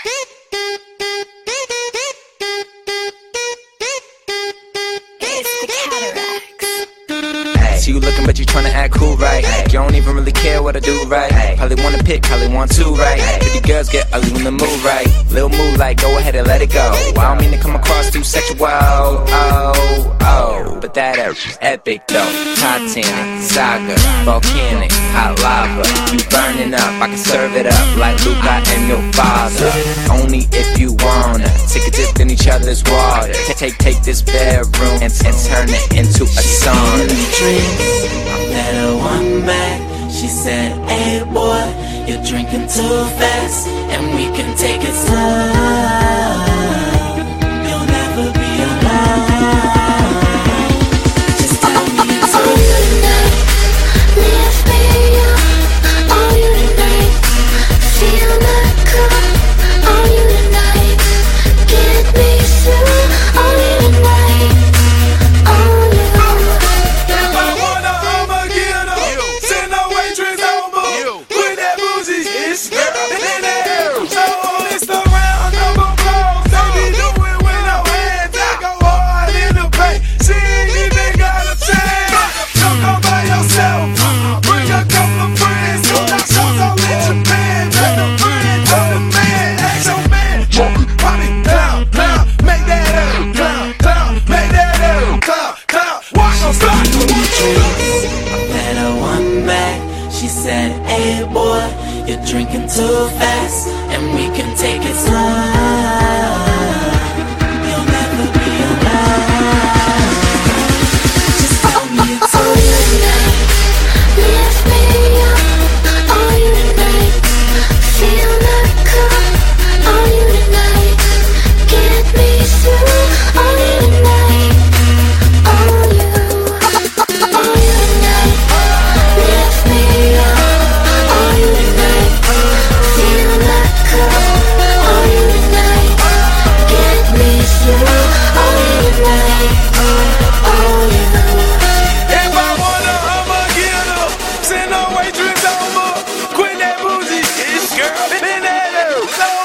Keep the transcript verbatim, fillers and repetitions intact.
See you looking, but you tryna act cool, right? Ay. You don't even really care what I do, right? Ay. Probably wanna pick, probably want to, right? Ay. Pretty girls get ugly when they move, right? Little move like, go ahead and let it go. I don't mean to come across too sexual, oh, oh. But that is epic though. Titanic, saga, volcanic, hot lava. You burning up, I can serve it up like Luca and your father. Only if you wanna take a dip in each other's water. Take, take this bedroom and, and turn it into a sauna. I met her one back. She said, hey boy, you're drinking too fast, and we can take it slow. You'll never be alone. Just tell me it's all you tonight. Lift me up, all you tonight. Feel like cool, all you tonight. Get me through, all you tonight. All you. She said, hey boy, you're drinking too fast, and we can take it slow. You'll never be alone. Just tell me it's all you tonight. Lift me up, all you tonight. Feel like cool, all you tonight. Get me through, all you tonight. All you, all you tonight. Lift me up. Send no waitress over. Quit that bougie. It's girl. Been at her.